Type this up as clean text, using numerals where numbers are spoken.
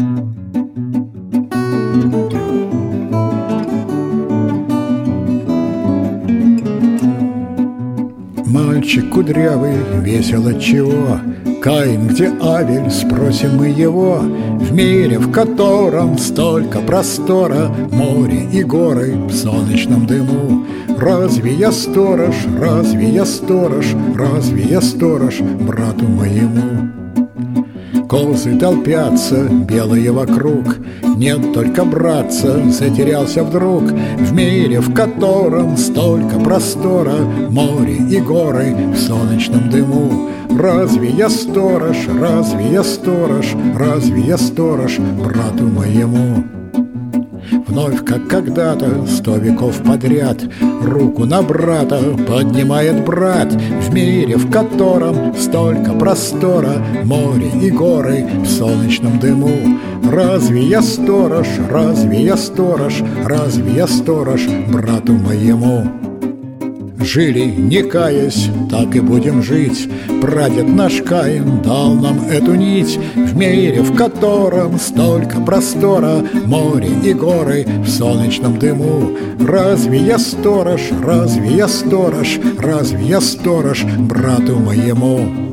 Мальчик кудрявый, весело чего? Каин, где Авель, спросим мы его. В мире, в котором столько простора, море и горы в солнечном дыму. Разве я сторож, разве я сторож, разве я сторож брату моему? Козы толпятся, белые вокруг, нет только братца, затерялся вдруг. В мире, в котором столько простора, море и горы в солнечном дыму. Разве я сторож, разве я сторож, разве я сторож брату моему? Вновь, как когда-то, 100 веков подряд, руку на брата поднимает брат. В мире, в котором столько простора, море и горы в солнечном дыму. Разве я сторож, разве я сторож, разве я сторож брату моему? Жили, не каясь, так и будем жить. Прадед наш Каин дал нам эту нить. В мире, в котором столько простора, море и горы в солнечном дыму. Разве я сторож, разве я сторож, разве я сторож брату моему?